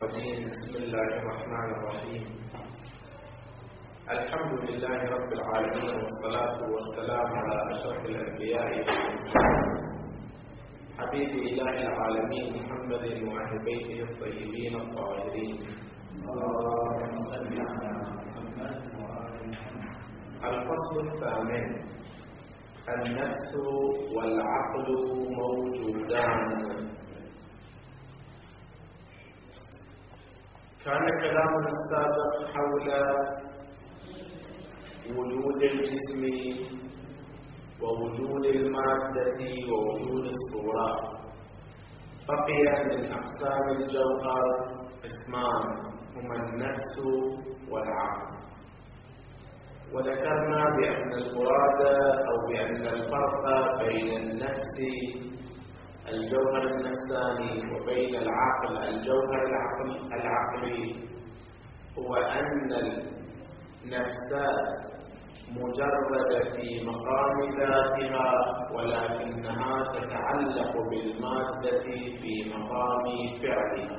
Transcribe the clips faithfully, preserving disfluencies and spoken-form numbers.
بسم الله الرحمن الرحيم. الحمد لله رب العالمين، والصلاة والسلام على أشرف الأنبياء والمرسلين حبيب إله العالمين محمد وأهل بيته الطيبين الطاهرين. اللهم صل على محمد وآل محمد. الفصل الثامن: النفس والعقل موجودان. كان كلامنا السابق حول وجود الجسم ووجود المادة ووجود الصورة. بقي من أقسام الجوهر قسمان هما النفس والعقل، وذكرنا بأن المراد أو بأن الفرق بين النفس الجوهر النفساني وبين العقل الجوهر العقل العقلي هو أن النفس مجرد في مقام ذاتها، ولكنها تتعلق بالمادة في مقام فعلها.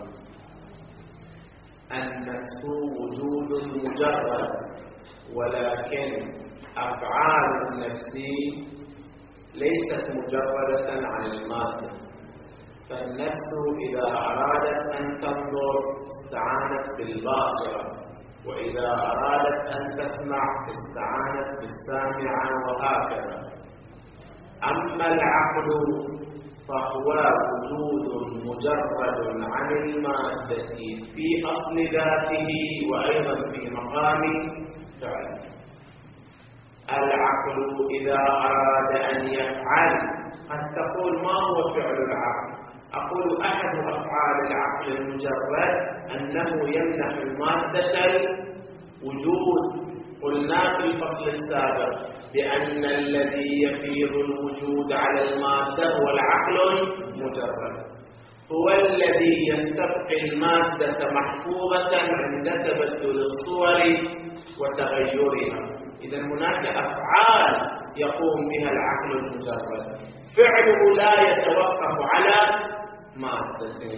النفس وجود مجرد، ولكن أفعال النفس ليست مجردة عن المادة. فالنفس إذا أرادت أن تنظر استعانت بالباصرة، وإذا أرادت أن تسمع استعانت بالسامعة، وهكذا. أما العقل فهو وجود مجرد عن المادة في أصل ذاته وأيضا في مقام فعله. العقل إذا أراد أن يفعل قد تقول ما هو فعل العقل؟ أقول أحد أفعال العقل المجرد أنه يمنح المادة الوجود. قلنا في الفصل السابق بأن الذي يفيض الوجود على المادة هو العقل المجرد، هو الذي يستبقي المادة محفوظة عند تبدل الصور وتغيرها. إذا هناك أفعال يقوم بها العقل المجرد، فعله لا يتوقف على مادته.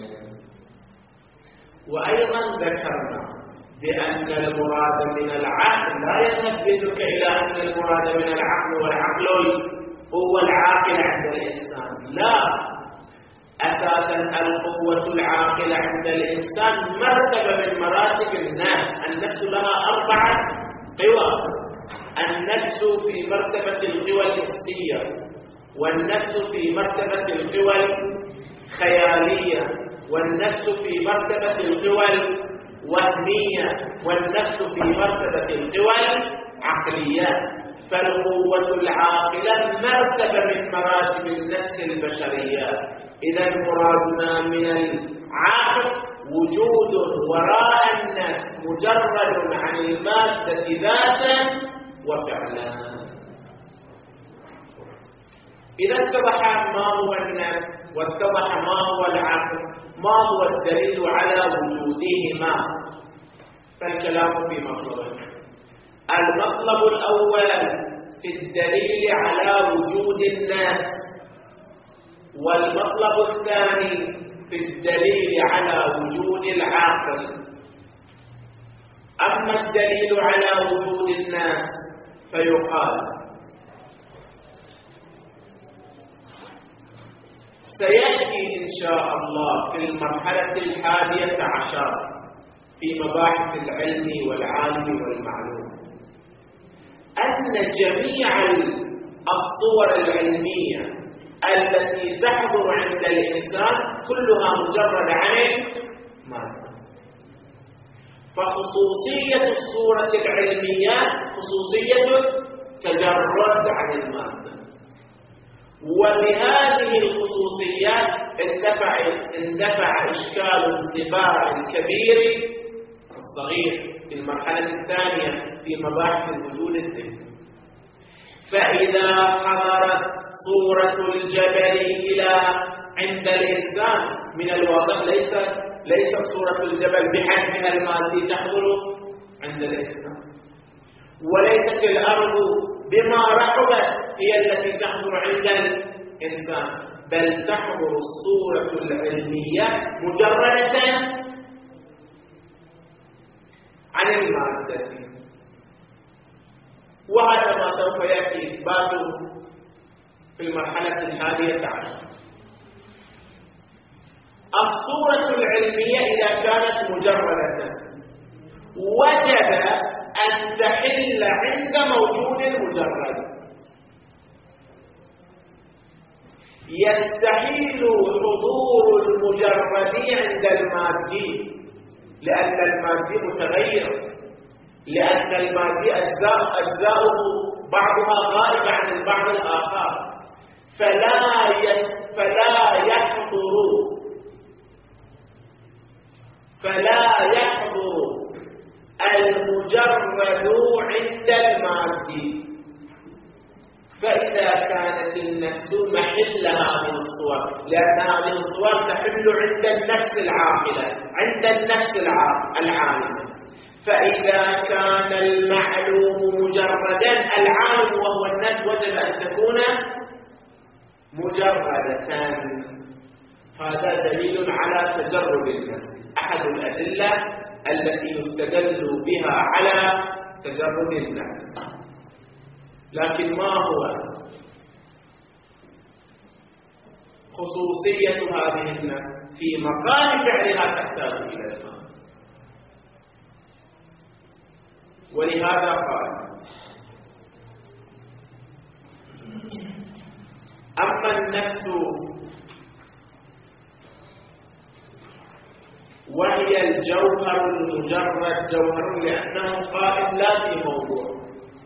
وأيضا ذكرنا بأن المراد من العقل لا يذهب بك إلى أن المراد من العقل والعقل هو العاقل عند الإنسان، لا. أساسا القوة العاقلة عند الإنسان مرتبة من مراتب النفس. النفس لها أربعة قوى: النفس في مرتبة القوى الحسية، والنفس في مرتبة القوى الخيالية، والنفس في مرتبة القوى الوهمية، والنفس في مرتبة القوى العقلية. فالقوة العاقلة مرتبة من مراتب النفس البشرية. إذا مرادنا من العقل وجود وراء النفس مجرد عن المادة ذاتا وفعلا. إذا اتضح ما هو النفس واتضح ما هو العقل، ما هو الدليل على وجودهما؟ فالكلام في مطلبين. المطلب الأول في الدليل على وجود النفس، والمطلب الثاني في الدليل على وجود العقل. أما الدليل على وجود النفس فيقال سيأتي إن شاء الله في المرحلة الحادية عشر في مباحث العلم والعالم والمعلوم أن جميع الصور العلمية التي تحضر عند الإنسان كلها مجرد عن المادة. فخصوصية الصورة العلمية خصوصية تجرد عن المادة، وبهذه الخصوصيات اندفع اندفع إشكال الانطباع الكبير الصغير في المرحلة الثانية في مباحث الوجود الذهني. فإذا حضرت صورة الجبل إلى عند الإنسان من الواقع ليست ليست صورة الجبل بحجمها المادي تحضر عند الإنسان، وليست الأرض بما رحبت هي التي تحضر عند الإنسان، بل تحضر الصورة العلمية مجردة مادة، وهذا ما سوف يأتي إثباته في المرحلة الحادية عشر. الصورة العلمية إذا كانت مجردة وجب أن تحل عند موجود مجرد. يستحيل حضور المجرد عند المادي، لأن المادي متغير، لأن المادي أجزاء أجزاؤه بعضها غائب عن البعض الآخر، فلا يس فلا يحضر فلا يحضر المجرد عند المادي. فإذا كانت النفس محل هذه الصور، لأن هذه الصور تحل عند النفس العاقلة، عند النفس العالمة، فإذا كان المعلوم مجردا، العالم وهو النفس وجب أن تكون مجردة. هذا دليل على تجرد النفس، أحد الأدلة التي يستدل بها على تجرد النفس. لكن ما هو خصوصية هذه النفس في مقام فعلها تحتاج إلى الماء. ولهذا قال: أما النفس وهي الجوهر المجرد، جوهر لأنه قائم لا في موضوع،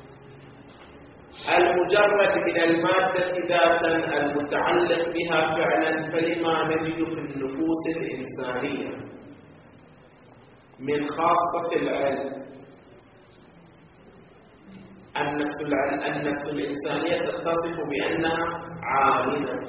المجرد من المادة ذاتا المتعلق بها فعلا، فلما نجد في النفوس الإنسانية من خاصة العلم النفس النفس الإنسانية تتصف بأنها عالمة.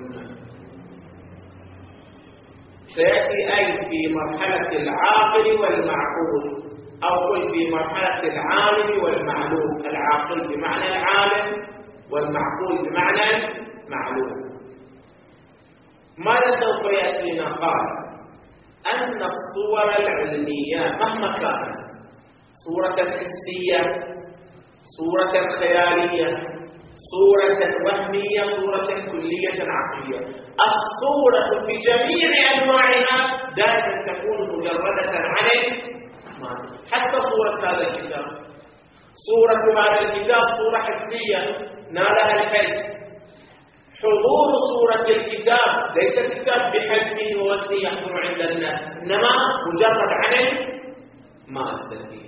سيأتي أي في مرحلة العاقل والمعقول، أو في مرحلة العالم والمعلوم، العاقل بمعنى العالم والمعقول بمعنى معلوم. ماذا سوف يأتينا؟ قال أن الصور العلمية مهما كانت، صورة حسية، صورة خيالية، صورة وهمية، صورة كلية عقلية، الصورة بجميع أنواعها دائما تكون مجردة عن المادة. حتى صورة هذا الكتاب، صورة هذا الكتاب صورة حسية نالها الحس. حضور صورة الكتاب ليس الكتاب بحجمه ووزنه يحضر عند الناس، إنما مجرد عن المادة.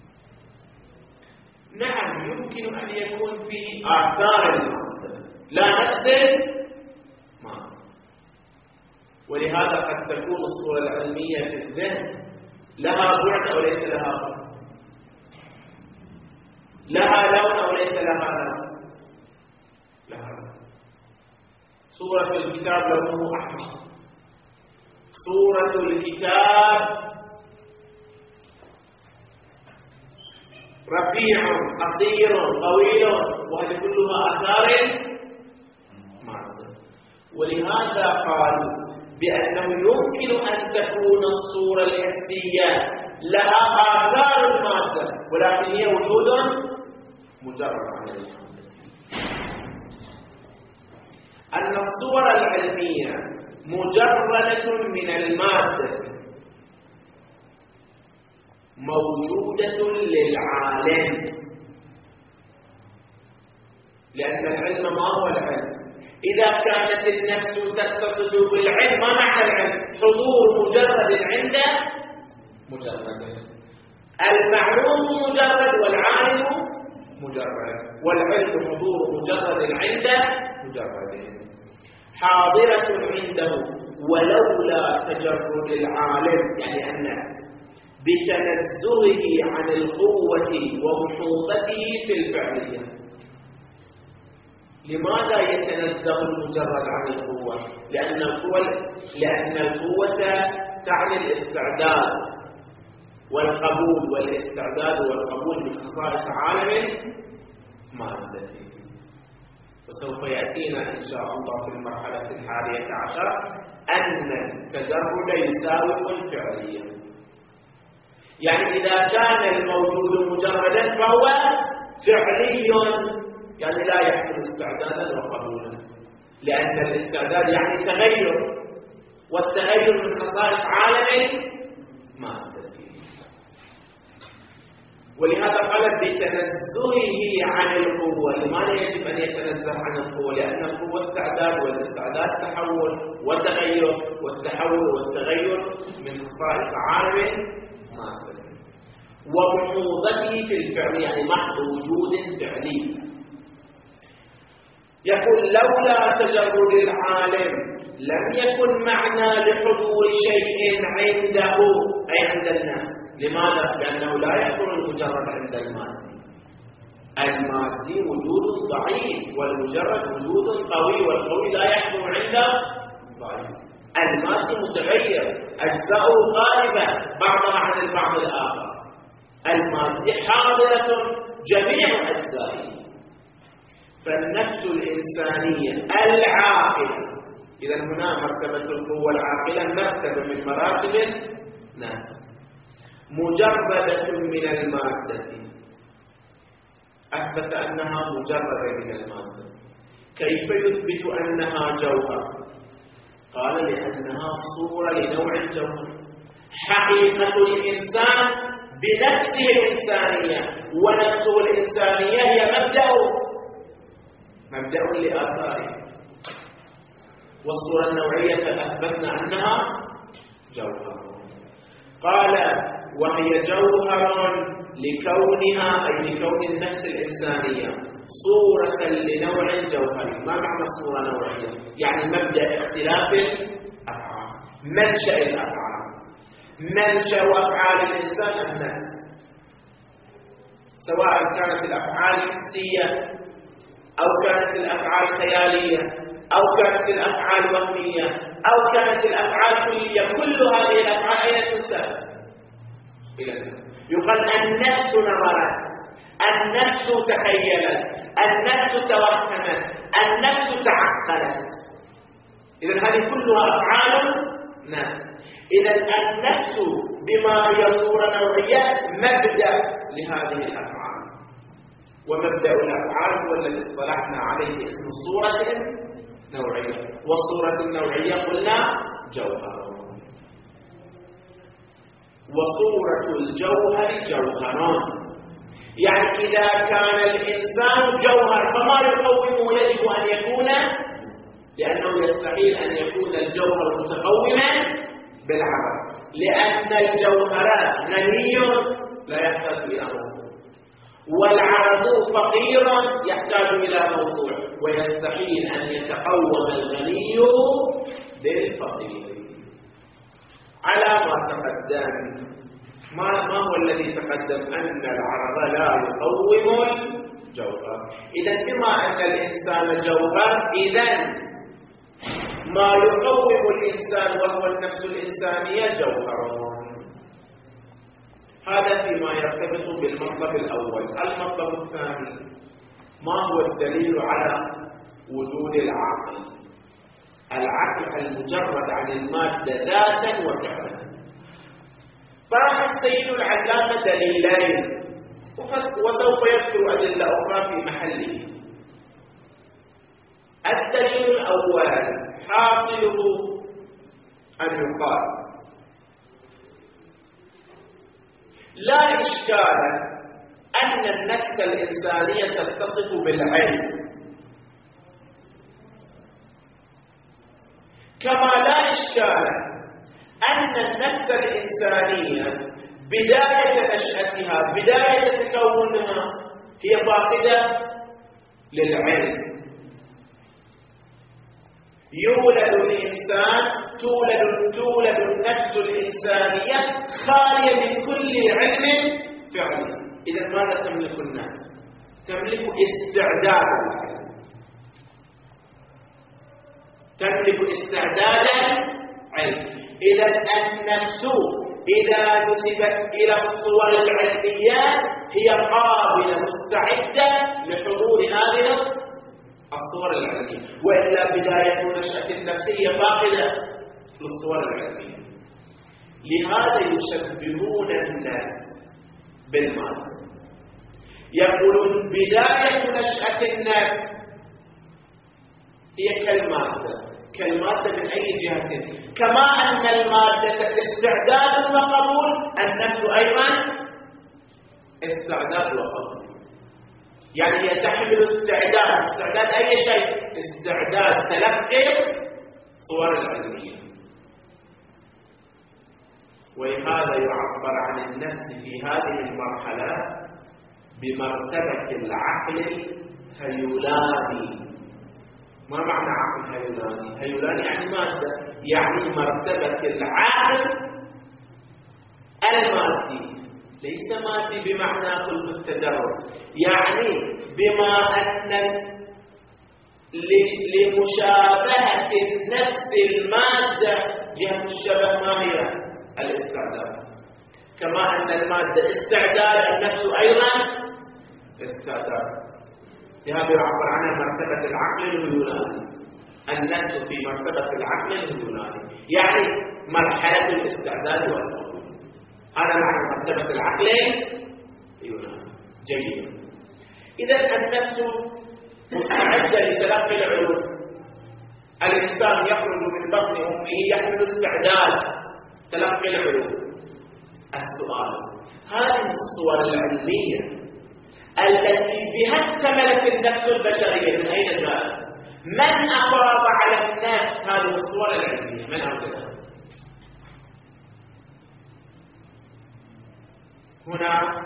نعم يمكن أن يكون في آثار المادة لا نفس المادة، ولهذا قد تكون الصورة العلمية في الذهن لها بعد أو ليس لها بعد، لها لون أو ليس لها لون، لها لون. صورة الكتاب لونه أحمر، صورة الكتاب رفيع قصير طويل، وهذه كلها آثار مادة. ولهذا قالوا بأنه يمكن أن تكون الصورة الحسية لها آثار المادة، ولكن هي وجود مجرد عن المادة. أن الصور العلمية مجردة من المادة موجودة للعالم، لأن العلم ما هو العلم؟ إذا كانت النفس تتصل بالعلم، ما معنى العلم؟ حضور مجرد عند مجرد، المعلوم مجرد والعالم مجرد، والعلم حضور مجرد عند مجرد، حاضرة عنده ولولا تجرد العالم يعني النفس بتنزهه عن القوة ومحوطته في الفعلية. لماذا يتنزه المجرد عن القوة؟ لأن القوة لأن القوة تعني الاستعداد والقبول، والاستعداد والقبول من خصائص عالم مادة. وسوف يأتينا إن شاء الله في المرحلة الحادية عشر أن التجرد يساوي الفعلية. يعني إذا كان الموجود مجردا فهو فعلي، يعني لا يحمل استعدادا وقبولا، لأن الاستعداد يعني تغير، والتغير من خصائص عالم المادة. ولهذا قال بتنزهه عن القوة. لماذا يجب أن يتنزه عن القوة؟ لأن القوة استعداد، والاستعداد تحول وتغير، والتحول والتغير من خصائص عالم المادة. ومحوظته في الفعل، يعني محض وجود فعلي. يقول لولا تجرد العالم لم يكن معنى لحضور شيء عنده أي عند الناس. لماذا؟ لأنه لا يكون المجرد عند المادي. المادي وجود ضعيف، والمجرد وجود قوي، والقوي لا يحضر عنده ضعيف. المادي متغير، أجزاؤه غالبة بعضها عن البعض الآخر. المادي حاضرة جميع أجزائه. فالنفس الإنسانية العاقلة، إذا هنا مرتبة القوة العاقلة مرتبة من مراتب الناس، مجردة من المادة. أثبت أنها مجردة من المادة. كيف يثبت أنها جوهر؟ قال لأنها صورة لنوع الجوهر. حقيقة الإنسان بنفسه الإنسانية، ونفسه الإنسانية هي مبدأ مبدأ لآثاره. والصورة النوعية أثبتنا أنها جوهر. قال وهي جوهر لكونها، أي لكون النفس الإنسانية صورة لنوع جوهري. ما معنى صورة نوعية؟ يعني مبدأ اختلاف الأفعال، منشأ الأفعال. منشأ أفعال الإنسان النفس، سواء كانت الأفعال حسية أو كانت الأفعال خيالية أو كانت الأفعال وهمية أو كانت الأفعال كلية. كل هذه الأفعال أين تنسب؟ إلى النفس. يقال النفس نظرت، النفس تخيلت، النفس توهمت، النفس تعقلت. إذا هذه كلها أفعال نفس. إذا النفس بما هي صورة نوعية مبدأ لهذه الأفعال. ومبدأ الأفعال هو الذي اصطلحنا عليه اسم الصورة النوعية. والصورة النوعية قلنا جوهر. وصورة الجوهر جوهران. يعني إذا كان الإنسان جوهر فما يقومه يجب أن يكون، لأنه يستحيل أن يكون الجوهر متقوما بالعرض، لأن الجوهر غني لا يحتاج إلى موضوع، والعرض فقير يحتاج إلى موضوع، ويستحيل أن يتقوم الغني بالفقير. على ما تقدم، ما, ما هو الذي تقدم؟ أن العرض لا يقوم الجوهر. إذن بما أن الإنسان جوهر، إذن ما يقوم الإنسان وهو النفس الإنسانية جوهر. هذا فيما يرتبط بالمطلب الأول. المطلب الثاني، ما هو الدليل على وجود العقل؟ العقل المجرد عن المادة ذاتا وفعلا. طرح السيد العلامة دليلين وسوف يذكر أدلة أخرى في محله. الدليل الأول حاصله أن يقال لا إشكال أن النفس الإنسانية تتصف بالعلم، كما لا إشكال أن النفس الإنسانية بداية نشأتها، بداية تكونها، هي فاقدة للعلم. يولد الإنسان، تولد تولد النفس الإنسانية خالية من كل علم فعلي. إذا ماذا تملك الناس؟ تملك استعداد العلم، تملك استعداد علم. إذا النفس إذا نسبت إلى الصور العلمية هي قابلة مستعدة لحضور هذه الصور العلمية، وإلا بداية نشأة النفسية فاقدة للصور العلمية. لهذا يشبهون الناس النفس بالمادة. يقولون بداية نشأة النفس هي كالمادة، كالمادة من أي جهة؟ كما أن المادة استعداد وقبول، النفس أيضا استعداد وقبول. يعني هي تحمل استعداد، استعداد أي شيء؟ استعداد تلقي صور العلمية. ولهذا يعبر عن النفس في هذه المرحلة بمرتبة العقل الهيولاني. ما معنى عقل هيولاني؟ هيولاني يعني مادة، يعني مرتبة العقل المادي، ليس مادي بمعنى خلق التجرد، يعني بما أن لمشابهة النفس المادة جهة الشبه ما هي؟ الاستعداد. كما أن المادة استعداد، النفس أيضا استعداد. لهذا يعبر عنها مرتبة العقل الهيولاني. النفس في مرتبة العقل الهيولاني، يعني مرحلة الاستعداد والقبول. هذا معنى مرتبة العقل الهيولاني. جيد. إذا النفس مستعدة لتلقي العلوم. الإنسان يخرج من بطن أمه يحمل استعداد تلقي العلوم. السؤال: هذه الصور العلمية التي بها اكتملت النفس البشرية من أين جاءت؟ من أفرض على النفس هذه الصور العلمية؟ من أوجدها؟ هنا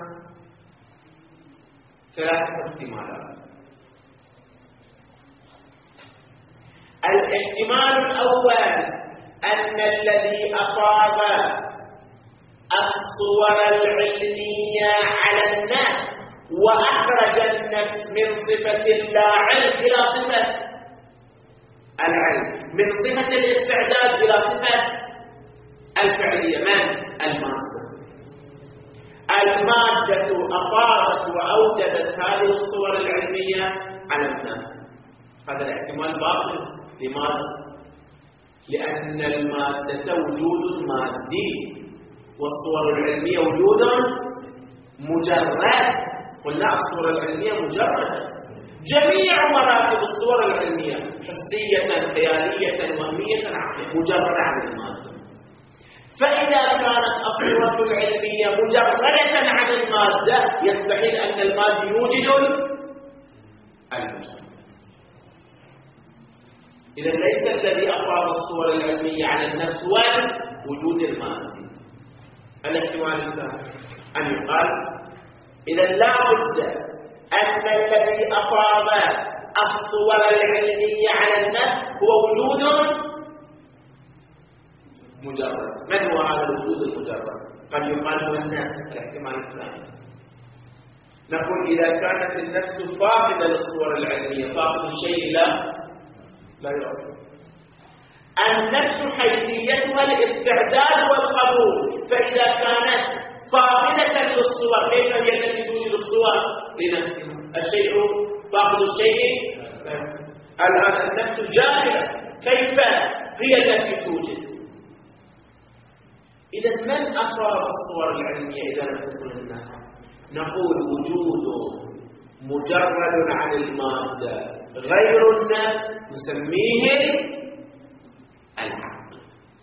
ثلاثة احتمالات. الاحتمال الأول أن الذي أفاض الصور العلمية على النفس وأخرج النفس من صفة اللاعلم إلى صفة العلم، من صفة الاستعداد إلى صفة الفعلية، من؟ المادة. المادة أفاضت وأوجدت هذه الصور العلمية على النفس. هذا الاحتمال باطل. لماذا؟ لأن المادة وجود مادي والصور العلمية وجود مجرد. قلنا الصور العلمية مجردة. جميع مراتب الصور العلمية حسية، خيالية، وهمية، عقلية، مجردة عن المادة. فإذا كانت الصورة العلمية مجردة عن المادة يستحيل أن المادة يوجد المجرد. إذا ليس الذي أفرض الصور العلمية على النفس ووجود المادة. الاحتمال الثاني أن يقال إذا لا بد أن الذي أفرض الصور العلمية على النفس هو وجود مجرد. من هو هذا الوجود المجرد؟ قد يقال هو النفس. الاحتمال الثاني نقول إذا كانت النفس فاقدة للصور العلمية، فاقد الشيء لا لا يعرف. النفس حيثيتها الاستعداد والقبول، فإذا كانت فاقدة للصور كيف هي التي توجد الصور لنفسها؟ الشيء فاقد الشيء. الآن النفس جاهلة، كيف هي التي توجد؟ إذا من أفراد الصور العلمية إذا لم تكن النفس؟ نقول وجود مجرد عن المادة غير النفس نسميه العقل.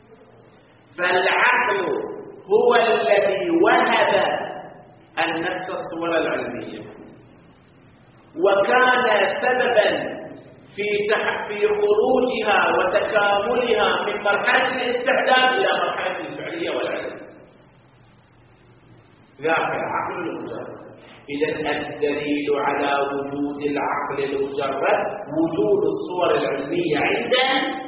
فالعقل هو الذي وهب النفس الصور العلمية وكان سببا في في خروجها وتكاملها من مرحلة الاستعداد إلى مرحلة الفعلية والعلم. ذاك العقل المجرد. إذا الدليل على وجود العقل المجرد وجود الصور العلمية عندنا.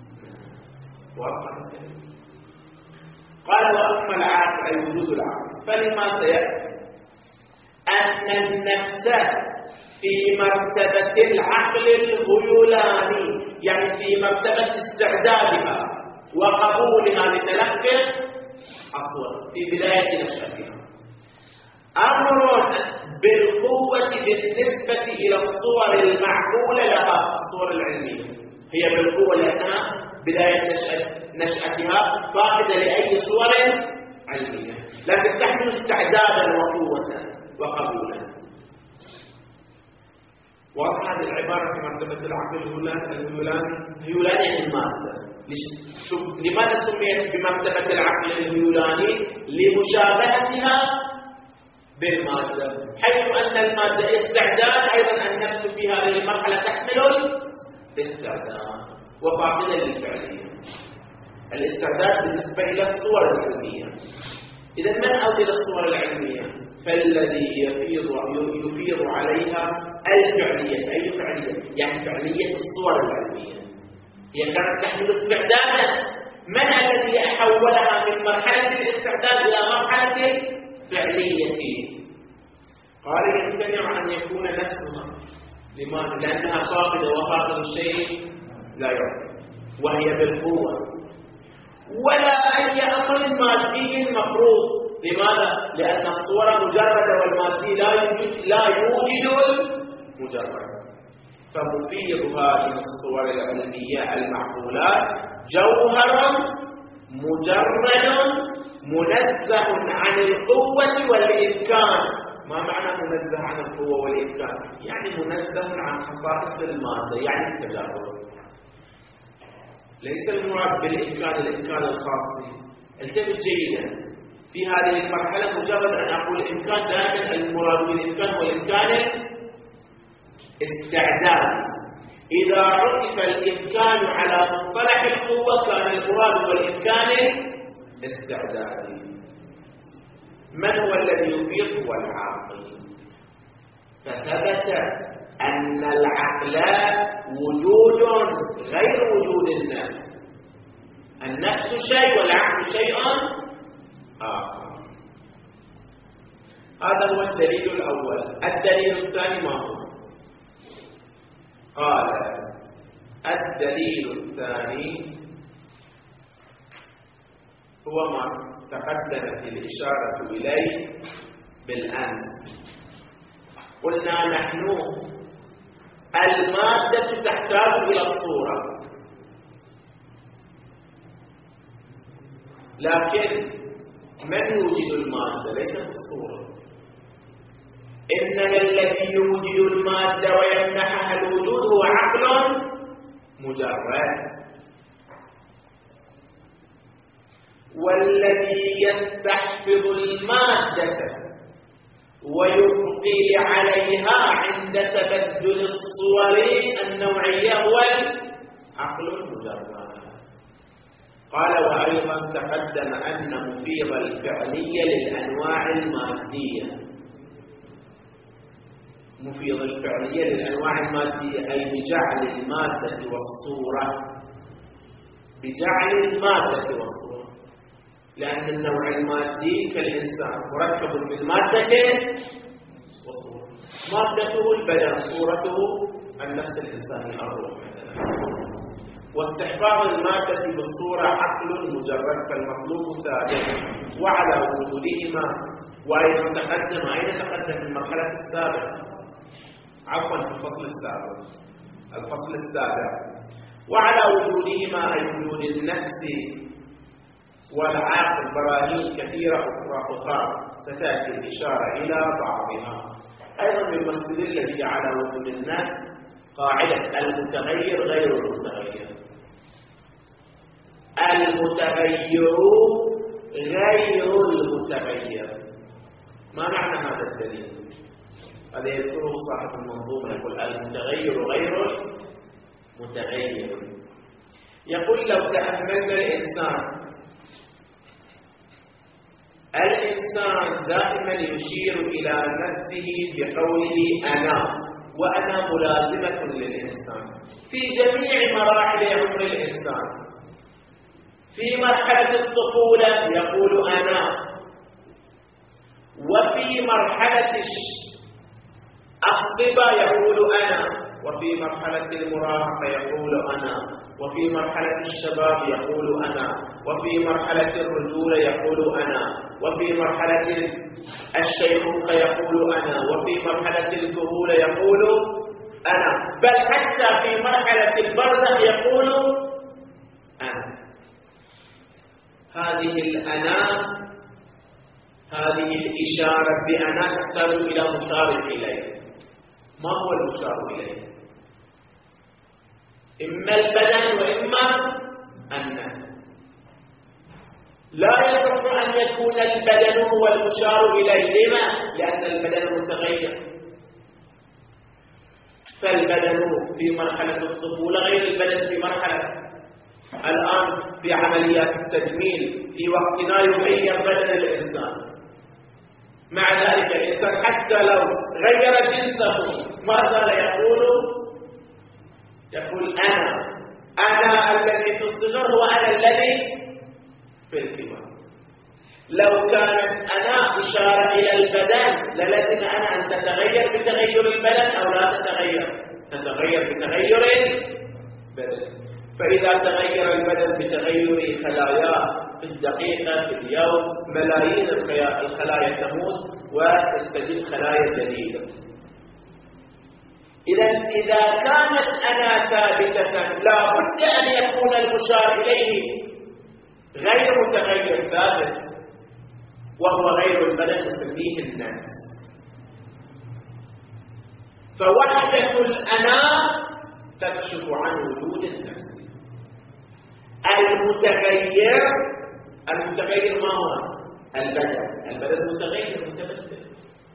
قال وأما العقل أي وجود العقل فلما سيأتي أن النفس في مرتبة العقل الهيولاني، يعني في مرتبة استعدادها وقبولها لتلقي الصور في بداية نشأتها، أمر بالقوة بالنسبة إلى الصور المعقولة لها. الصور العلمية هي بالقوة لأنها بداية نشأتها فاقدة لأي صور علمية، لكن تحمل استعدادا وقوة وقبولا. واضح هذه العبارة في مرتبة العقل الهيولاني؟ الهيولاني يعني المادة. لماذا سميت بمرتبة العقل الهيولاني؟ لمشابهتها بالمادة، حيث أن المادة استعداد، أيضا النفس في هذه المرحلة تحمل الاستعداد وفاقدة للفعلية. الاستعداد بالنسبة إلى الصور العلمية. إذا من أوجد الصور العلمية؟ فالذي يفيض يفيض عليها الفعلية. أي فعلية؟ يعني فعلية الصور العلمية. هي كانت تحمل استعدادا. من الذي حولها من مرحلة الاستعداد إلى مرحلة الفعلية؟ قال يمتنع أن يكون نفسها. لماذا؟ لأنها فاقدة، وفاقد الشيء لا يعرف، وهي بالقوة، ولا أي أمر مادي مفروض. لماذا؟ لأن الصورة مجردة والمادي لا يوجد لا يوجد المجرد. فمفيد هذه الصور العلمية المعقولات جوهر مجرد منزه عن القوة والإمكان. ما معنى منزه عن القوة والإمكان؟ يعني منزه عن خصائص المادة، يعني التجرد. ليس المراد بالإمكان الإمكان الخاص. التفت جيدا، في هذه المرحلة مجرد أن أقول الإمكان، دائما المراد بالإمكان والإمكان استعداد. إذا عرف الإمكان على مصطلح القوة كان المراد بالإمكان استعداد. من هو الذي يفيض؟ هو العاقل. فثبت أن العقل وجود غير وجود النفس. النفس شيء والعقل شيء آخر. هذا هو الدليل الأول. الدليل الثاني ما هو؟ قال الدليل الثاني هو ما تقدمت الإشارة إليه بالأمس. قلنا نحن المادة تحتاج إلى الصورة، لكن من يوجد المادة؟ ليس في الصورة. إنما الذي يوجد المادة ويمنحها الوجود هو عقل مجرد، والذي يستحفظ المادة ويبقي عليها عند تبدل الصور النوعية هو العقل المجرد. قال وأيضا تقدم أن مفيض الفعلية للأنواع المادية. مفيض الفعلية للأنواع المادية أي بجعل المادة والصورة، بجعل المادة والصورة، لأن النوع المادي كالإنسان مركب من مادة وصورة. مادته البدن، صورته النفس الإنساني الروح مثلا. واستحفاظ المادة بالصورة عقل مجرد، فالمطلوب ثابت وعلى وجودهما. وأيضا تقدم، أين تقدم؟ في المرحلة السابقة، عفوا في الفصل السابق، الفصل السابع. وعلى وجودهما أي وجود النفس والعقل براهين كثيرة أخرى أخرى ستأتي الإشارة إلى بعضها. أيضا من المستدل الذي على وجود النفس قاعدة المتغير غير المتغير. المتغير غير المتغير. ما معنى هذا الدليل؟ هذا يذكره صاحب المنظومة، يقول المتغير غير المتغير. يقول لو تأملنا الإنسان، الإنسان دائما يشير إلى نفسه بقوله أنا، وأنا ملازمة للإنسان في جميع مراحل عمر الإنسان. في مرحلة الطفولة يقول أنا، وفي مرحلة الصبا يقول أنا، وفي مرحلة المراهقة يقول أنا، وفي مرحلة الشباب يقول أنا، وفي مرحلة الرجولة يقول أنا، وفي مرحلة الشيخوخة يقول أنا، وفي مرحلة الكهولة يقول أنا، بل حتى في مرحلة البرزخ يقول أنا. هذه الأنا هذه الإشارة بأنا تحتاج إلى مشار إليه. ما هو المشار إليه؟ إما البدن وإما الناس. لا يصح أن يكون البدن هو المشار إليه. لما؟ لأن البدن متغير، فالبدن في مرحلة الطفولة غير البدن في مرحلة الآن في عمليات التجميل في وقتنا يغير بدن الإنسان. مع ذلك الإنسان حتى لو غير جنسه ما زال يقول يقول أنا أنا الذي في الصغر هو أنا الذي في الكبر. لو كانت أنا إشارة إلى البدن للازم أنا أن تتغير بتغير البدن أو لا تتغير؟ تتغير بتغير البدن. فإذا تغير البدن بتغير خلاياه في الدقيقة في اليوم ملايين الخلايا تموت وتستجد خلايا جديدة. إذا إذا كانت أنا ثابتة لا بد أن يكون المشار إليه غير متغير ثابت، وهو غير البدن نسميه الناس. فوحدة الأنا تكشف عن وجود النفس. المتغير المتغير ما هو؟ البدن. البدن متغير متبدل،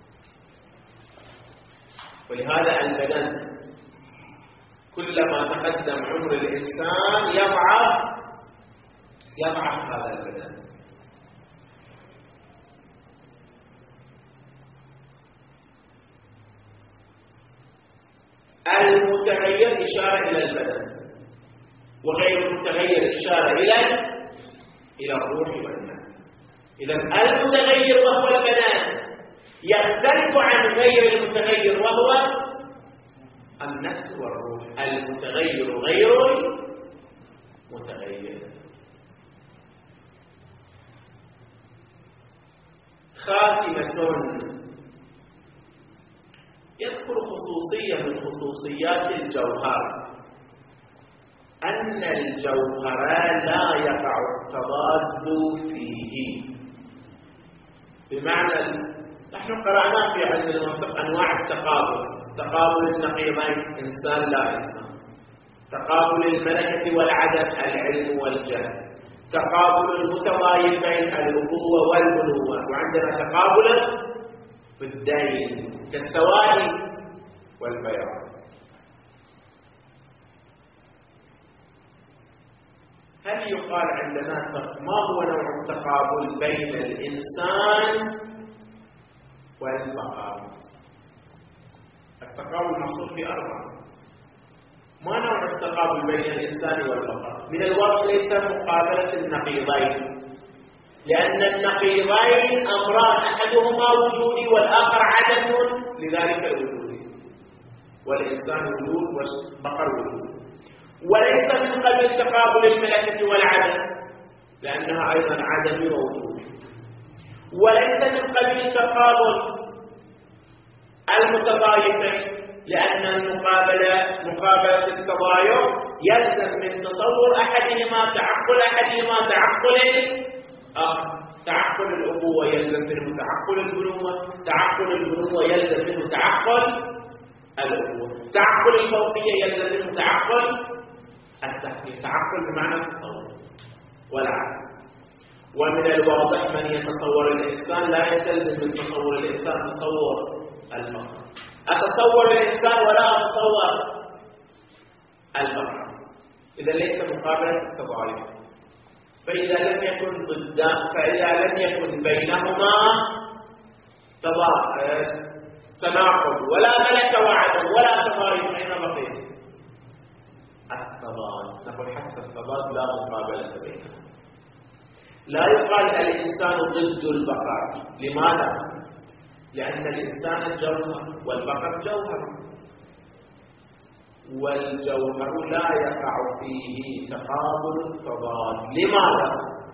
ولهذا البدن كلما تقدم عمر الإنسان يضعف يضعف هذا البدن. المتغير إشارة إلى البدن، وغير المتغير إشارة إلى إلى الروح والنفس. إذا المتغير وهو البدن يختلف عن غير المتغير وهو النفس والروح. المتغير غير متغير. خاتمة يذكر خصوصية من خصوصيات الجوهر، أن الجوهر لا يقع التضاد فيه. بمعنى نحن قرأنا في علم المنطق أنواع التقابل: تقابل النقيضين إنسان لا إنسان، تقابل الملكة والعدم العلم والجهل، تقابل المتضايفين الأبوة والبنوة، وعندنا تقابل بالدين كالسواد والبياض. هل يقال عندنا ما هو نوع التقابل بين الإنسان والبقر؟ التقابل محصور في أربعة. ما نوع التقابل بين الإنسان والبقر؟ من الوقت ليس مقابلة النقيضين، لأن النقيضين أمران: أحدهما وجودي والآخر عدم لذلك الوجود، والإنسان وجود والبقر وجود. وليس من قبل تقابل الملكة والعدم، لأنها أيضا عدم ووجود. وليس من قبل تقابل المتضايفين، لأن المقابلة مقابلة التضايف يلزم من تصور أحدهما تعقل أحدهما تعقل آخر. تعقل الأبوة يلزم منه تعقل البنوة، تعقل البنوة يلزم منه تعقل الأبوة، تعقل الفوقية يلزم منه تعقل التحقيق. تعقل بمعنى التصور والعقل. ومن الواضح من يتصور الإنسان لا يستلزم من تصور الإنسان تصور البقر. أتصور الإنسان ولا أتصور البقر، إذا ليس مقابلة التضايف. فإذا لم يكن ضد فإذا لم يكن بينهما تناقض ولا ملك وعدم ولا تضايف، أين بقي التضاد؟ نقول حتى التضاد لا مقابلة بينهما. لا يقال الإنسان ضد البقر. لماذا؟ لأن الإنسان جوهر والبقر جوهر، والجوهر لا يقع فيه تقابل التضاد. لماذا؟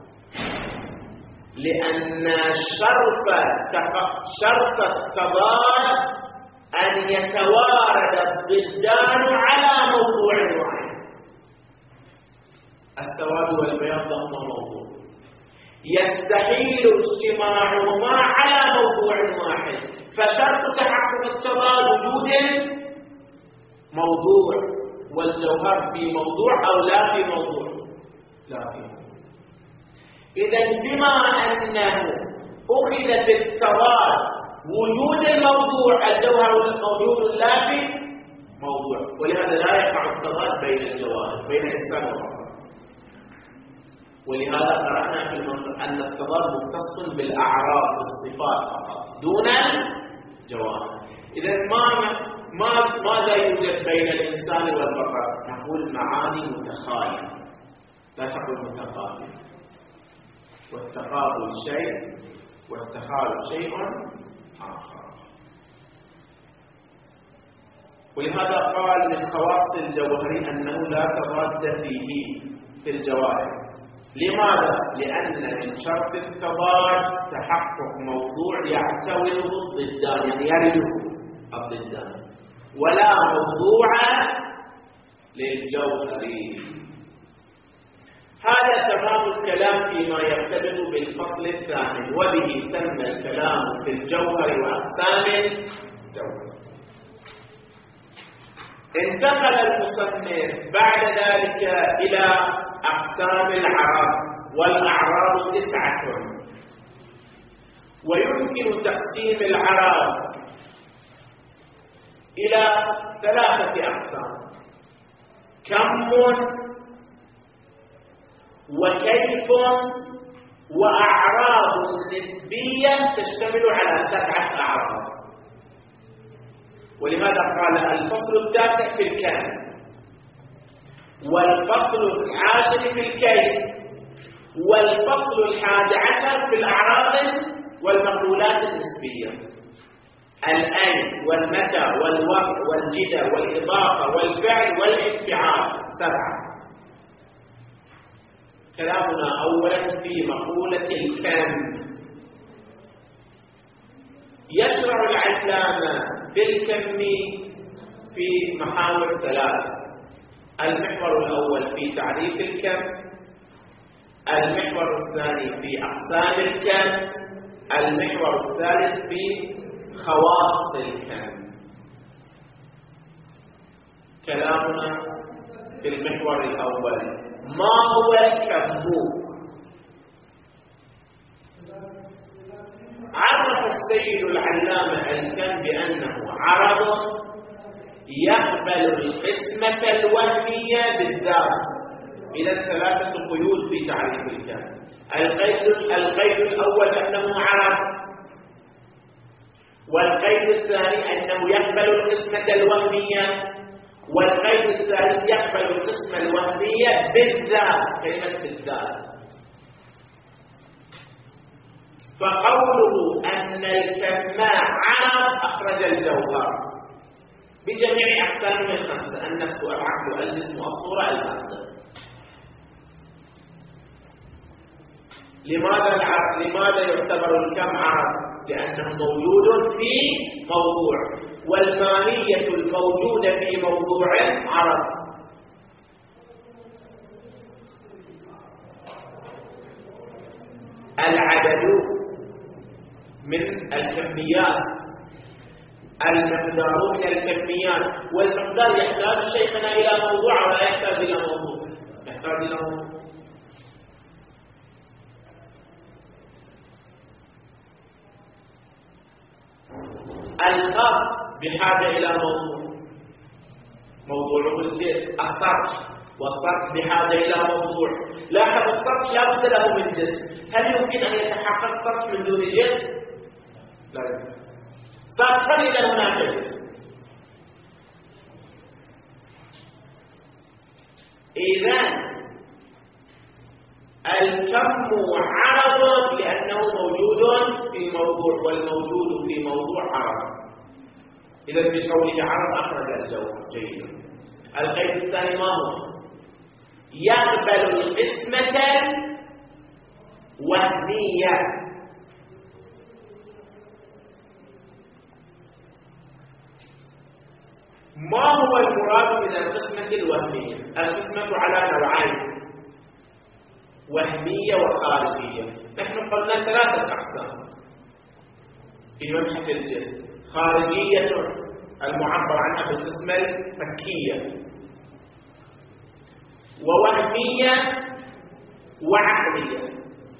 لأن شرط شرط التضاد أن يتوارد الضدان على موضوع واحد. السواد والبياض هما موضوع. يستحيل اجتماعهما على موضوع واحد، فشرط تحقق التضاد وجود موضوع، والجوهر في موضوع أو لا في موضوع، لا في موضوع. إذن بما أنه أخذ في التضاد وجود الموضوع، الجوهر الموجود لا في موضوع، ولهذا لا يقع التضاد بين الجواهر بين الإنسان والله. ولهذا قرأنا في المنطق أن التضاد مختص بالأعراض بالصفات فقط دون الجواهر. إذن ما ما ماذا يوجد بين الإنسان والبقر؟ نقول معاني متخالفة، لا تقول متقابل. والتقابل شيء والتخالف شيء آخر. ولهذا قال من خواص الجوهر أنه لا تضاد فيه في الجواهر. لماذا؟ لأن من شرط التضاد تحقق موضوع يعتوله الضدان، يعني يرده الضدان، ولا موضوع للجوهر. هذا تمام الكلام فيما يرتبط بالفصل الثامن، وبه تم الكلام في الجوهر وأقسام الجوهر. انتقل المصنف بعد ذلك إلى أقسام الأعراض، والأعراض تسعة، ويمكن تقسيم الأعراض إلى ثلاثة أقسام: كم وكيف وأعراض نسبية تشتمل على سبعة أعراض. ولماذا قال الفصل التاسع في الكم، والفصل العاشر في الكيف، والفصل الحادي عشر في الأعراض والمقولات النسبية: الأين والمتى والوقت والجدة والإضافة والفعل والانفعال، سبعة. كلامنا أولا في مقولة الكم. يشرع العلامة بالكم في محاور ثلاثة: المحور الأول في تعريف الكم، المحور الثاني في أقسام الكم، المحور الثالث في خواص الكم. كلامنا في المحور الأول: ما هو الكم؟ عرف السيد العلامة الكم بأنه عرض يقبل القسمة الوهمية بالذات. إذا ثلاثة قيود في تعريف الكم: القيد القيد الأول أنه عرض، والقيد الثاني أنه يقبل القسمة الوهمية، والقيد الثالث يقبل القسمة الوهمية بالذات، كلمة بالذات. فقوله أن الكم عرض أخرج الجوهر بجميع أقسامه الخمسة: النفس والعقل والجسم والصورة المادة. لماذا العرض؟ لماذا يعتبر الكم عرض؟ لأنه موجود في موضوع، والماهية الموجودة في موضوع عرض. العدد من الكميات، المقدار من الكميات، والمقدار يحتاج شيخنا إلى موضوع ولا يحتاج إلى موضوع؟ يحتاج إلى موضوع. الخط بحاجة إلى موضوع، موضوعه الجنس. السطح، والسطح بحاجة إلى موضوع. لاحظ السطح لا بد له من جسم. هل يمكن أن يتحقق السطح من دون جسم؟ لا يمكن. سطحا إذا هناك جسم. إذن الكم عرض لأنه موجود في موضوع، والموجود في موضوع عرض. إذا بقوله عرض أخرج الجوهر. جيد. القيد الثاني ما هو؟ يقبل القسمة وهمية. ما هو المراد من القسمة الوهمية؟ القسمة على نوعين: وهمية وخارجية. نحن قلنا ثلاثة أقسام في مبحث الجسم: خارجية المعبر عنها بالقسمة الفكية، ووهمية، وعقلية.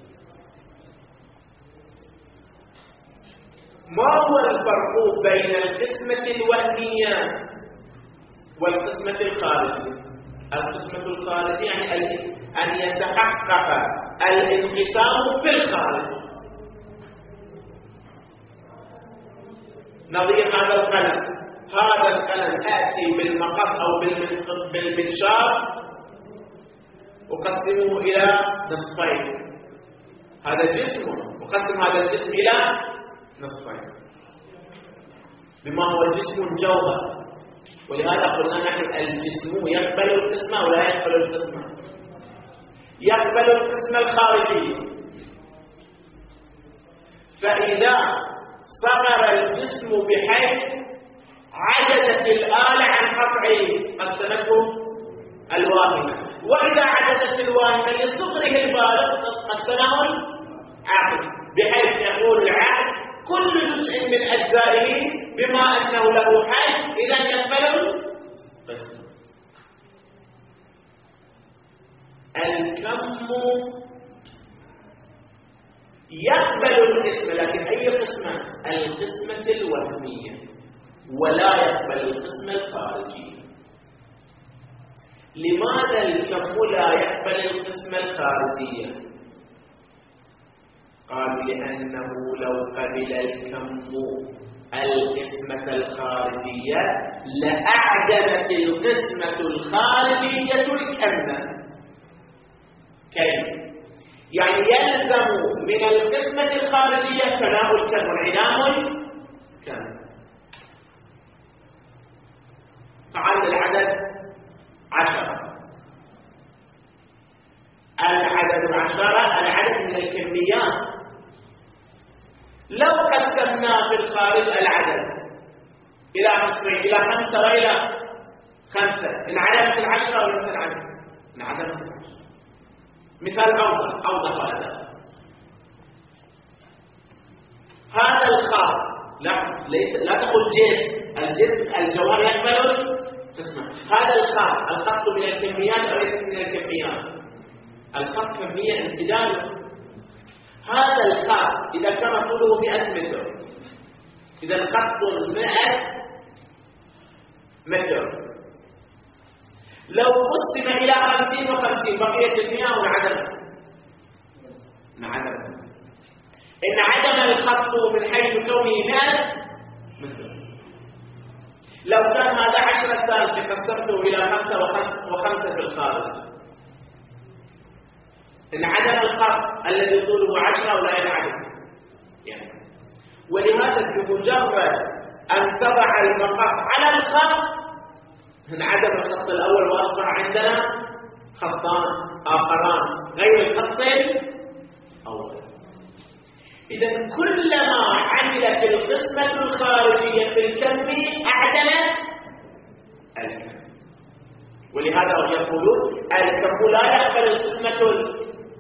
ما هو الفرق بين القسمة الوهمية والقسمة الخارجية؟ القسمة الخارجية يعني أن يتحقق الانقسام في الخارج. نظير هذا القلم، هذا القلم آتي بالمقص أو بالمنشار أقسمه إلى نصفين، هذا جسم، أقسم هذا الجسم إلى نصفين بما هو جسم جوهر. ولهذا قلنا نحن الجسم يقبل القسمة ولا يقبل القسمة؟ يقبل القسمة الخارجية. فإذا صغر الجسم بحيث عجزت الآلة عن قطعه قسمته الواهمة، وإذا عجزت الواهمة لصغره البالغ قسمه العاقل، بحيث يقول العاقل كل جزء من أجزائه بما أنه له حيز إذا يقبل القسم. الكم يقبل القسمة، لكن أي قسمة؟ القسمة الوهمية، ولا يقبل القسمة الخارجية. لماذا الكم لا يقبل القسمة الخارجية؟ قالوا لأنه لو قبل الكم القسمة الخارجية لأعدمت القسمة الخارجية الكم. كيف؟ يعني يلزم من القسمة الخارجية فناء الكم وانعدام الكم. تعال العدد عشرة، العدد العشرة العدد من الكميات. لو قسمنا في الخارج العدد إلى قسمين، إلى خمسة وإلى خمسة، انعدمت العشرة ولا انعدمت؟ انعدمت العشرة. مثال أوضح أوضح هذا هذا الخط، لا ليس لا تقول جسم، الجسم الجوهر يقبل قسمة. هذا الخط، الخط من الكميات أو ليس من الكميات؟ الخط كمية امتداد. هذا الخط إذا كان طوله مئة متر، إذا الخط مئة متر، لو قسم إلى خمسين وخمسين بقيت المئة وانعدم انعدم انعدم الخط من حيث كونه مئة متر. لو كان هذا عشرة سنتي قسمته إلى خمسة وخمسة في الخارج، انعدم الخط الذي طوله عشرة ولا ينعدم يعني. ولهذا بمجرد أن تضع المقص على الخط انعدم الخط الأول وأصبح عندنا خطان آخران غير الخط الأول. إذا كلما عملت القسمة الخارجية في الكم أعدمت الكم. ولهذا يقولون الكم لا يقبل القسمة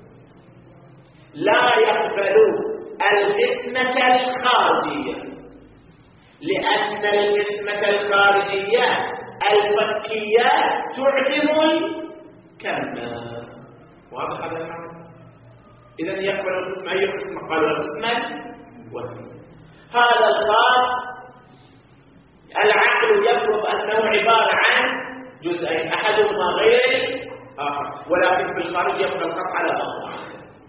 لا يقبل القسمة الخارجية، لأن القسمة الخارجية الفكية تعدم الكم. واضح هذا المعنى؟ إذا يقبل القسمة أي قسمة؟ قالوا القسمة الوهمية. هذا الخاص العقل يفرض أنه عبارة عن جزئين أحدهما غير الآخر، ولكن في الخارج يبقى الخط على بعضه.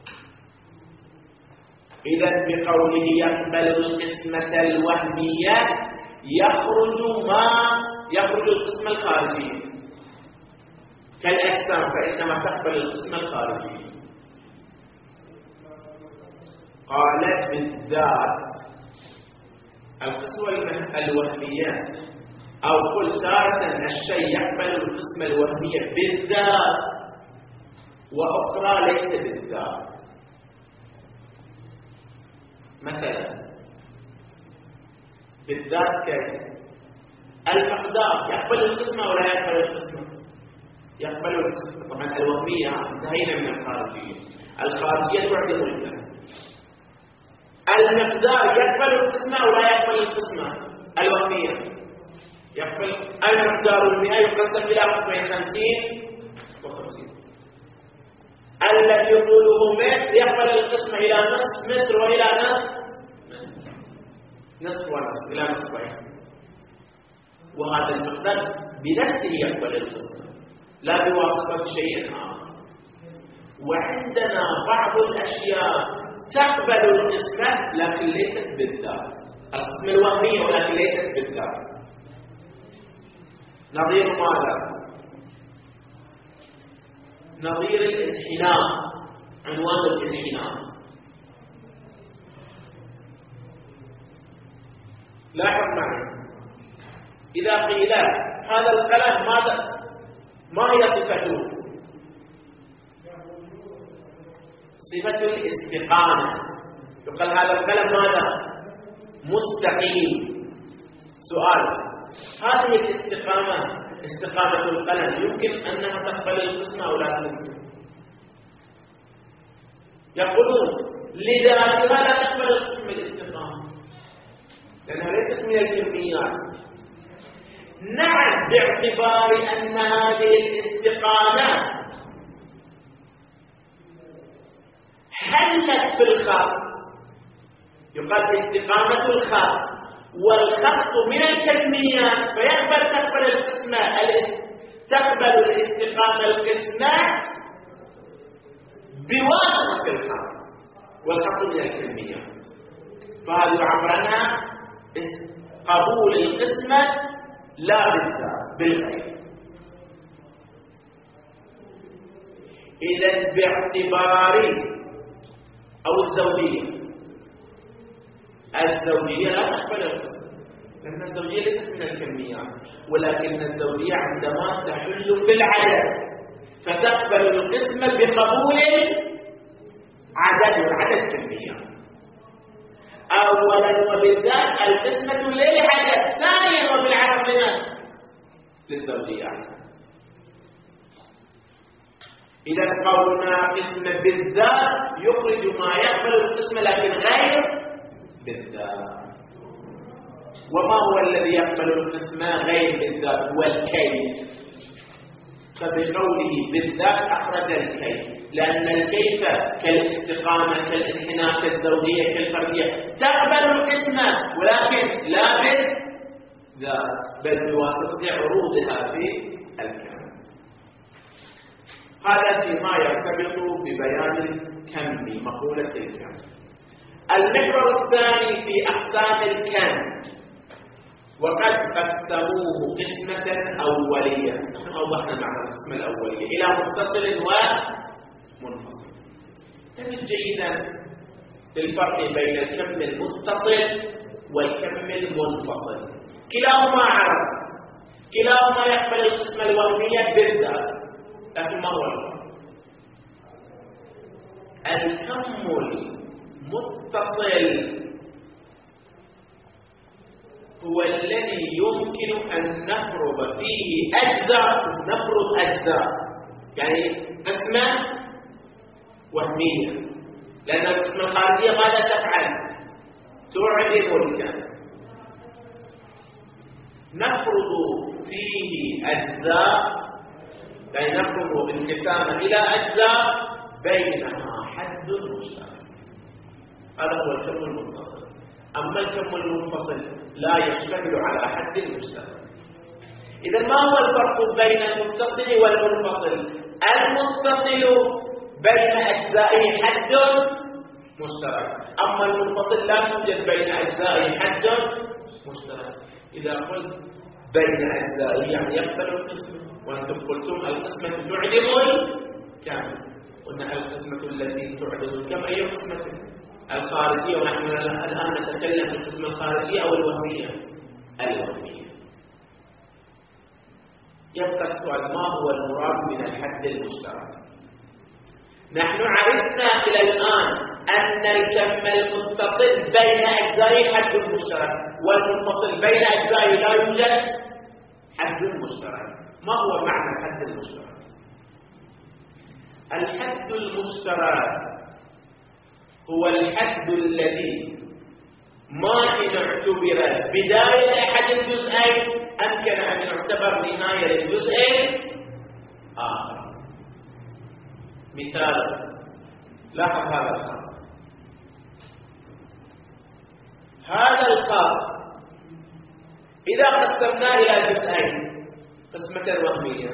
إذا بقوله يقبل القسمة الوهمية يخرج ما يخرج القسمة الخارجية كالأجسام، فإنما تقبل القسمة الخارجية. قالت بالذات القسمة الوهمية، أو قل تارة الشيء يقبل القسمة الوهمية بالذات وأخرى ليس بالذات. مثلا بالذات كيف؟ المقدار يقبل القسمة ولا يقبل القسمة؟ يقبل القسمة. طبعا الوهمية انتهينا من الخارجية، الخارجية تعدم الكم. المقدار يقبل القسمة أو لا يقبل القسمة الوهمية؟ يقبل. المقدار المئة يقسم إلى قسمين، خمسين وخمسين. الذي يقوله متر يقبل القسمة إلى نصف متر وإلى نصف نصف ونصف إلى نصفين، وهذا المقدار بنفسه يقبل القسمة لا بواسطة شيء آخر. وعندنا بعض الأشياء تقبل القسمة لكن ليست بالذات، القسمة الوهمية ولكن ليست بالذات. نظير ماذا؟ نظير الانحناء، عنوان الانحناء. لاحظ معي، إذا قيل هذا القلم ماذا ما هي صفته؟ صفة الاستقامة. يقال هذا القلم ماذا؟ مستقيم. سؤال: هذه الاستقامة، استقامة القلم، يمكن أنها تقبل القسمة أو لا تمكن؟ يقولون لذاتها لا تقبل القسمة الاستقامة لأنها ليست من الكميات. نعم، باعتبار أن هذه الاستقامة حلت في الخط. يقال استقامة الخط، والخط من الكميات فيقبل تقبل القسمة تقبل الاستقامة القسمة بواسطة الخط، والخط من الكميات، فهذا يعبر عنها قبول القسمة لا بالذات بالغير. إذا باعتبار أو الزوجية، الزوجية لا تقبل القسمة لأن الزوجية ليست من الكميات، ولكن الزوجية عندما تحل في العدد فتقبل القسمة بقبول عدد وعدد كميات. أولا وبالذات القسمة للعدد، ثانيا وبالعدد لمن؟ للزوجية. إذا قولنا قسمة بالذات يخرج ما يقبل القسمة لكن غير بالذات. وما هو الذي يقبل القسمة غير بالذات؟ هو الكيف. فبقوله بالذات أخرج الكيف، لأن الكيف كالاستقامة كالانحناء كالزوجية كالفردية تقبل القسمة ولكن لا بالذات بل بواسطة عروضها في الكم. هذا فيما يرتبط ببيان الكم، مقولة الكم. المحور الثاني في أقسام الكم، وقد قسموه قسمة أولية. نحن أوضحنا معنى القسمة الأولية إلى متصل ومنفصل. تجد جيدا الفرق بين الكم المتصل والكم المنفصل. كلاهما عرض، كلاهما يقبل القسمة الوهمية بالذات، لكن ما هو الفرق؟ الكم المتصل هو الذي يمكن أن نفرض فيه أجزاء، نفرض أجزاء، يعني قسمة وهمية، لأن القسمة الخارجية ماذا تفعل؟ تعدم الكم. نفرض فيه أجزاء، يعني نفرض انقسامه إلى أجزاء بينها حد مشترك. هذا هو الكم المتصل. أما الكم المنفصل لا يشتمل على حد مشترك. إذا ما هو الفرق بين المتصل والمنفصل؟ المتصل بين أجزائه حد مشترك، أما المنفصل لا توجد بين أجزائه حد مشترك. إذا قلت بين أجزائه يعني يقبل القسمة، وأنتم قلتم القسمة تعدم الكم. قلنا القسمة التي تعدم الكم أي قسمة؟ الخارجية، ونحن الآن نتكلم في القسمة الخارجية أو الوهمية؟ الوهمية. يبقى السؤال: ما هو المراد من الحد المشترك؟ نحن عرفنا إلى الآن أن الكم المتصل بين أجزائه حد مشترك، والمنفصل بين أجزائه لا يوجد حد مشترك. ما هو معنى الحد المشترك؟ الحد المشترك هو الحد الذي ما إن اعتبر بداية أحد الجزئين أمكن أن يعتبر نهاية للجزء آخر. مثال، لاحظ هذا الخط، هذا الخط إذا قسمناه إلى جزئين قسمة وهمية،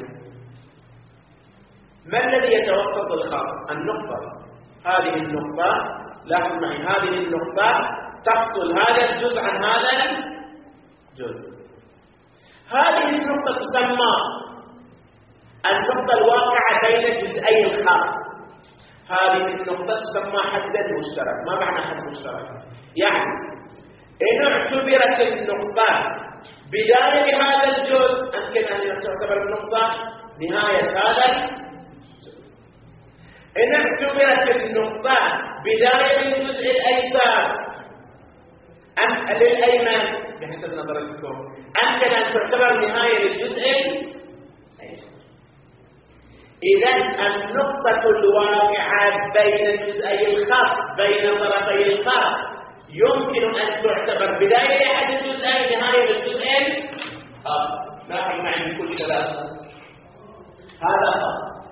ما الذي يتوقف الخط؟ النقطة. هذه النقطة، لاحظ معي، هذه النقطة تفصل هذا الجزء عن هذا الجزء. هذه النقطة تسمى النقطة الواقعة بين جزئي الخط. هذه النقطة تسمى حدا مشترك. ما معنى حد مشترك؟ يعني إن اعتبرت النقطة بداية لهذا الجزء يمكن أن تعتبر النقطة نهاية هذا الجزء. إن اعتبرت النقطة بداية للجزء الأيسر أم للأيمن بحسب نظرتكم يمكن أن تعتبر نهاية للجزء الأيسر. إذا النقطة الواقعة بين جزئي الخط بين طرفي الخط يمكن أن تعتبر بداية لأحد الجزئين نهاية للجزء الآخر. لاحظ معي بكل ثلاثة، هذا خط،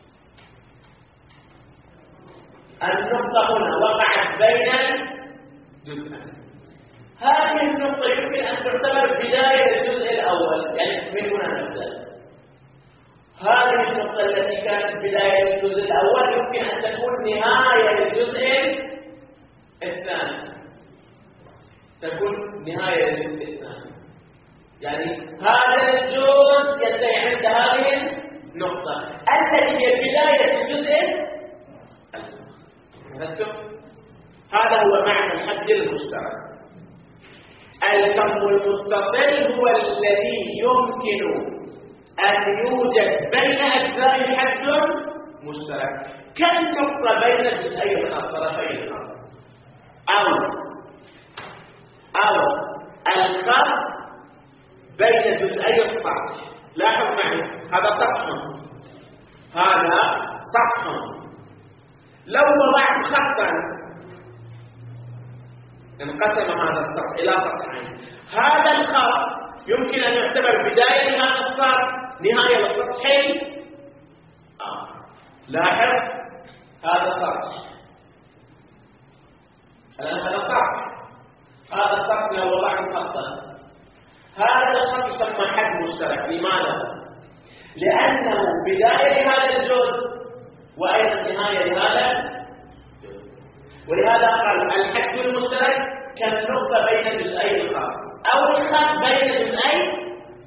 النقطة هنا وقعت بين جزئين. هذه النقطة يمكن أن تعتبر بداية للجزء الأول، يعني من هنا نبدأ. هذه النقطة التي كانت بداية للجزء الأول يمكن أن تكون نهاية للجزء الثاني، تكون نهاية للجزء الثاني. يعني هذا الجزء ينتهي عند هذه النقطة التي هي بداية الجزء الأول. هذا هو معنى الحد المشترك. الكم المتصل هو الذي يمكن أن يوجد بين أجزاء حد مشترك، كالنقطة بين جزئي الخط طرفي الخط، أو أو الخط بين جزئي السطح. لاحظ معي، هذا سطح، هذا سطح. لو وضعت خطا انقسم هذا السطح إلى سطحين. هذا الخط يمكن أن يعتبر بداية لهذا السطح نهاية للسطحين آخر. لاحظ، هذا سطح، الآن هذا سطح، هذا السطح لو وضعت خطا، هذا الخط يسمى حد مشترك. لماذا؟ لأنه بداية لهذا الجزء وأيضا نهاية لهذا الجزء. ولهذا قال الحد المشترك كالنقطة بين جزئي الخط، أو الخط بين جزئي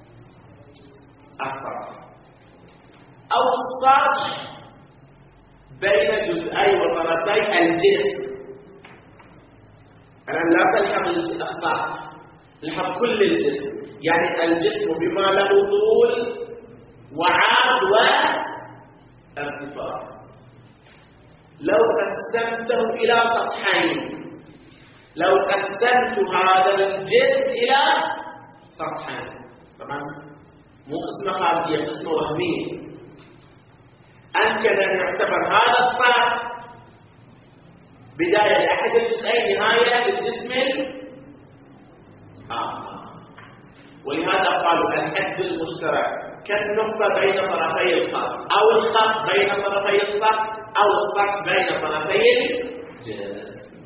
السطح، أو السطح بين جزئي وطرفي الجسم. الآن لا تلحظ السطح، لحظ كل الجسم، يعني الجسم بما له طول وعرض وارتفاع. لو قسمته إلى سطحين، لو قسمت هذا الجسم إلى سطحين، طبعا مو قسمة خارجية، قسمة وهمية، أمكن أن يعتبر هذا السطح بداية لأحد الجزئين نهاية للجسم آه. ولهذا قالوا الحد المشترك كالنقطة بين طرفي الخط، أو الخط بين طرفي السطح، أو السطح بين طرفي الجسم.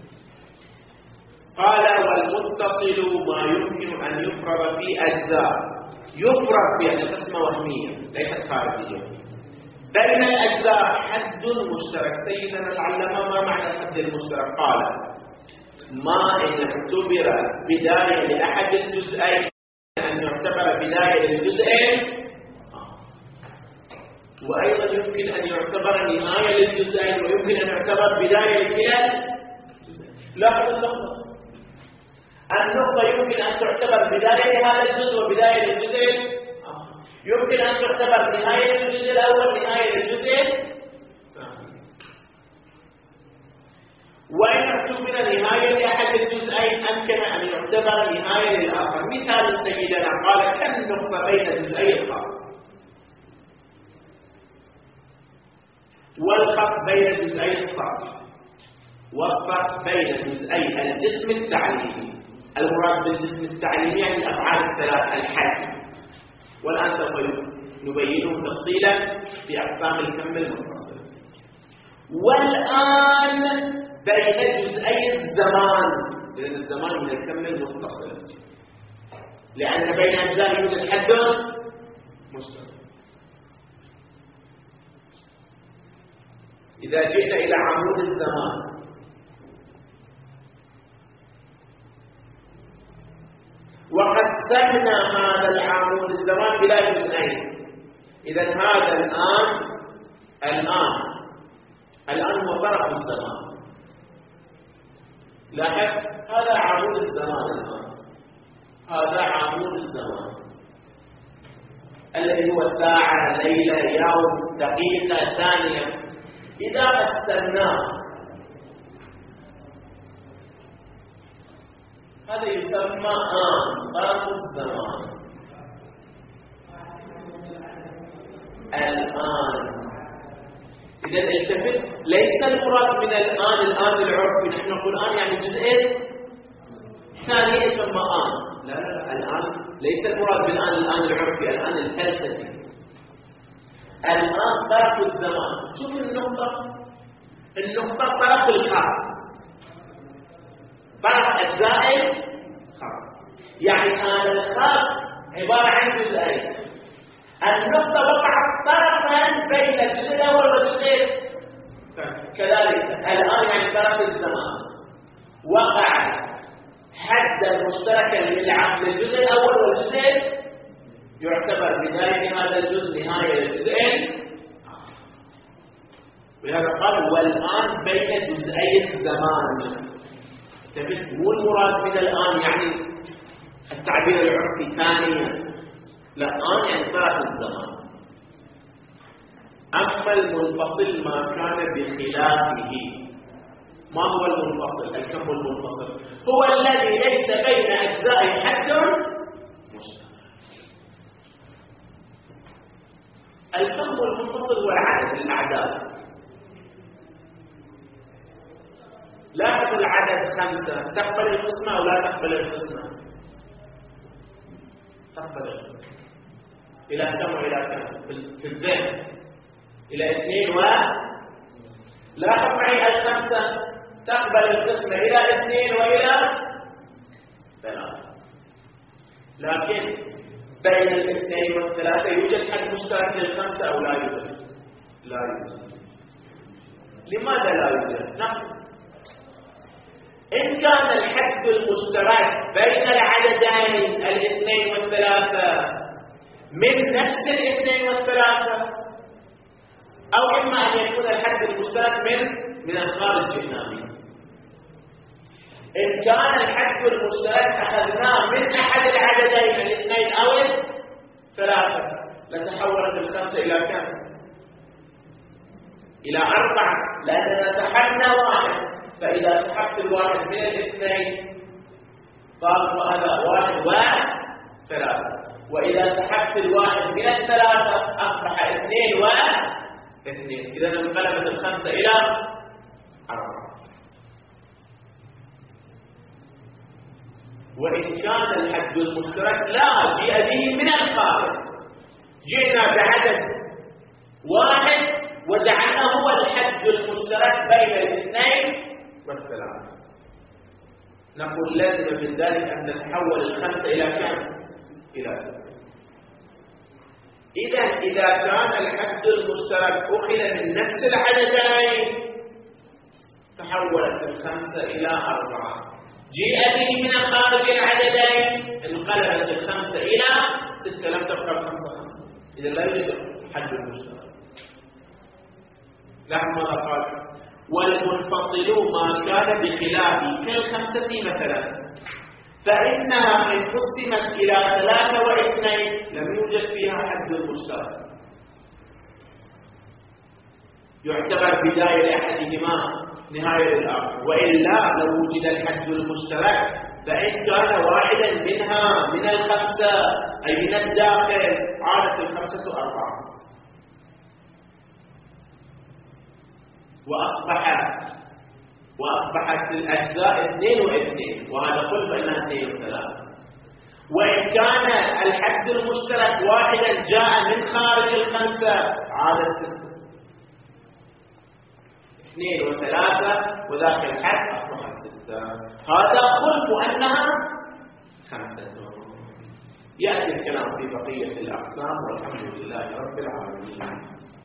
قال والمتصل ما يمكن أن يفرض في أجزاء. يفرض بأن قسمة وهمية ليست خارجية بين الأجزاء حد مشترك. سيدنا العلامة ما معنى الحد المشترك؟ قال ما إن اعتبر بداية لأحد الجزئين أن يعتبر بداية للجزئين، وأيضا يمكن أن يعتبر نهاية للجزئين، ويمكن أن يعتبر بداية لكلا الجزئين. لاحظ النقطة، النقطة يمكن أن تعتبر بداية لهذا الجزء وبداية للجزء، يمكن أن تعتبر نهاية للجزء الأول نهاية للجزء الثاني. وإن اعتبر نهاية لأحد الجزئين أمكن أن يعتبر نهاية للآخر. مثال سيدنا قال كالنقطة بين جزئي الخط، والخط بين جزئي السطح، والسطح بين جزئي الجسم التعليمي. المراد بالجسم التعليمي يعني الأفعال الثلاث: الحد. والآن سوف نبينه تفصيلا في أقسام الكم المنفصل. والآن بين جزئي الزمان، لأن الزمان من الكم المتصل، لأن بين أجزاء يوجد حد مشترك. إذا جئنا إلى عمود الزمان وقسمنا هذا العمود الزمان إلى جزئين، إذا هذا الآن الآن الآن هو طرف الزمان. لاحظ هذا عمود الزمان الآن، هذا عمود الزمان الذي هو ساعة، ليلة، يوم، دقيقة، ثانية. إذا قسمناه هذا يسمى آن، طرف الزمان. الآن إذا التفت، ليس المراد من الآن الآن العرفي، نحن نقول آن يعني جزئين ثانية يسمى آن. لا لا لا، الآن ليس المراد بالآن الآن العرفي، الآن الفلسفي. الآن طرف الزمان. شوف النقطة، النقطة طرف الخط، طرف الزائد خط، يعني هذا الخط عبارة عن جزئين. النقطة وقعت طرفا بين الجزء الأول والجزء كذلك. الآن يعني طرف الزمان وقع حدا مشتركا للجزء الأول والجزء، يعتبر بداية هذا الجزء نهاية للجزئين. ولهذا قال والآن بين جزئي الزمان. تفت، مو المراد من الآن يعني التعبير العرفي ثانيا، لا، آن يعني طرف الزمان. أما المنفصل ما كان بخلافه. ما هو المنفصل؟ الكم المنفصل هو الذي ليس بين أجزاء حد مشترك. الكم المنفصل هو العدد، الأعداد. لاحظ العدد خمسة، تقبل القسمة أو لا تقبل القسمة؟ تقبل القسمة. إلى كم وإلى كم؟ في الذهن إلى اثنين و لاحظ معي الخمسة تقبل القسمة إلى اثنين وإلى ثلاثة. لكن بين الاثنين والثلاثة يوجد حد مشترك للخمسة أو لا يوجد؟ لا يوجد. لماذا لا يوجد؟ نقول إن كان الحد المشترك بين العددين الاثنين والثلاثة من نفس الاثنين والثلاثة، أو إما أن يكون الحد المشترك من من الخارج الجهنمي. إن كان الحد المشترك أخذناه من أحد العددين الاثنين أو الثلاثة، لتحولت الخمسة إلى كم؟ إلى أربعة، لأننا سحبنا واحد. فإذا سحبت الواحد من الاثنين صار هذا واحد وثلاثة، وإذا سحبت الواحد من الثلاثة أصبح اثنين واثنين. إذا انقلبت الخمسة إلى أربعة. وإن كان الحد المشترك لا جيء به من الخارج، جئنا بعدد واحد وجعلناه هو الحد المشترك بين الاثنين والثلاثة، نقول لازم من ذلك أن نتحول الخمسة إلى كم؟ إلى ستة. إذا إذا كان الحد المشترك أخذ من نفس العددين تحولت الخمسة إلى أربعة، جيء به من خارج العددين انقلبت الخمسة إلى ستة، لم تبقى الخمسة خمسة. إذا لا يوجد حد مشترك. لاحظ ماذا قال؟ والمنفصل ما كان بخلافه كالخمسة مثلا، فإنها إن قسمت إلى ثلاثة واثنين لم يوجد فيها حد مشترك، يعتبر بداية لأحدهما نهاية الآخر. وإلا لو وجد الحد المشترك فإن كان واحدا منها من الخمسة أي من الداخل عادت الخمسة أربعة، وأصبح وأصبحت الأجزاء اثنين واثنين، وهذا قل بأنها اثنين وثلاثة. وإن كان الحد المشترك واحدا جاء من خارج الخمسة عادت ستة. اثنين وثلاثة وذاك الحد أصبحت ستة. هذا قلت أنها خمسة. يأتي الكلام في بقية الأقسام، والحمد لله رب العالمين.